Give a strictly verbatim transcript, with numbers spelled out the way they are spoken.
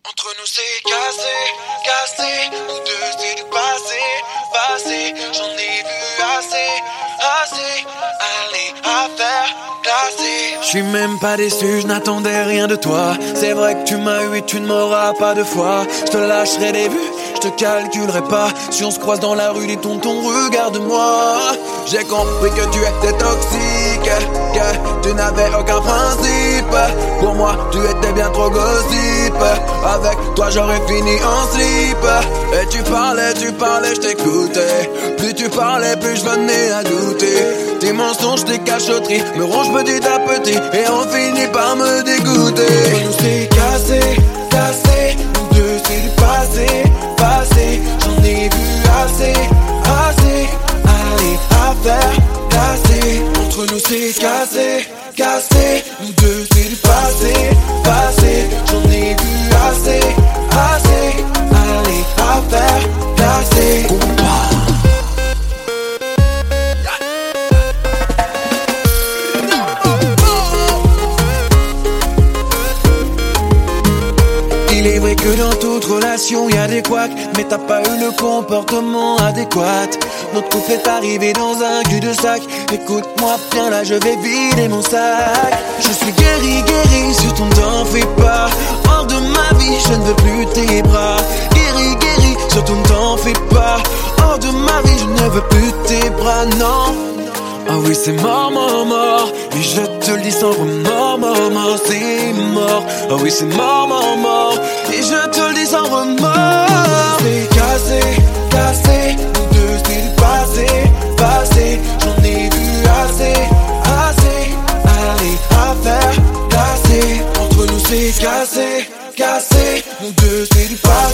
Entre nous c'est cassé, cassé. Nous deux c'est du passé, passé. J'en ai vu assez, assez. Allez, affaire classée. J'suis même pas déçu, je n'attendais rien de toi. C'est vrai que tu m'as eu et tu ne m'auras pas deux fois. Je te lâcherai des vues, je te calculerai pas. Si on se croise dans la rue, dis tonton, regarde-moi. J'ai compris que tu étais toxique, que tu n'avais aucun principe. Pour moi, tu étais bien trop gossip. Avec toi, j'aurais fini en slip. Et tu parlais, tu parlais, je t'écoutais. Plus tu parlais, plus je venais à douter. Tes mensonges, tes cachotteries me rongent petit à petit. Et on finit par me dégoûter. Entre nous c'est cassé, cassé. Nous deux c'est du passé, passé. J'en ai vu assez, assez. Allez, affaire classée. Entre nous c'est cassé, cassé. Nous deux c'est du passé, passé. J'en ai vu assez, assez. Allez, affaire classée. Il est vrai que dans toute relation y'a des couacs, mais t'as pas eu le comportement adéquat. Notre couple est arrivé dans un cul-de-sac. Écoute-moi bien là, je vais vider mon sac. Je suis guéri, guéri, surtout t'en fais pas. Hors de ma vie, je ne veux plus tes bras. Guéri, guéri, surtout t'en fais pas. Hors de ma vie, je ne veux plus tes bras, non. Ah oui c'est mort, mort, mort. Et je te le dis sans remords, mort, mort, c'est mort. Ah oui c'est mort, mort, mort. Et je te le dis sans remords. C'est cassé, cassé. Nous deux c'est du passé, passé. J'en ai vu assez, assez. Allez, affaire classée. Entre nous c'est cassé, cassé. Nous deux c'est du passé.